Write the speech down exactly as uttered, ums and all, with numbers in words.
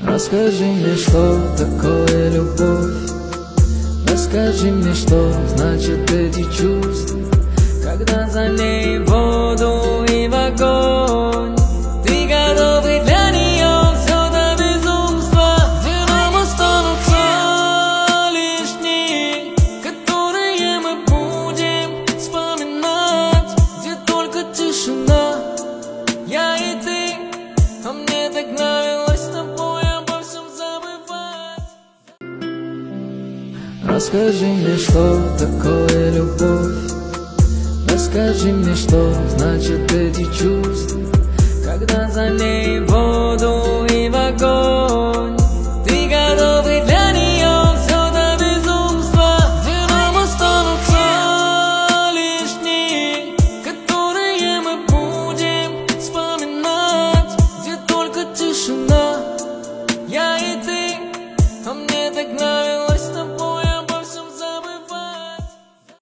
Расскажи мне, что такое любовь. Расскажи мне, что значит эти чувства, когда за ней в воду и в огонь. Ты готовый для нее все до безумства, где нам останутся лишь дни, которые мы будем вспоминать, где только тишина, я и ты. А мне так нравилось с тобой обо всем забывать. Расскажи мне, что такое любовь. Расскажи мне, что значит эти чувства, когда за ней в воду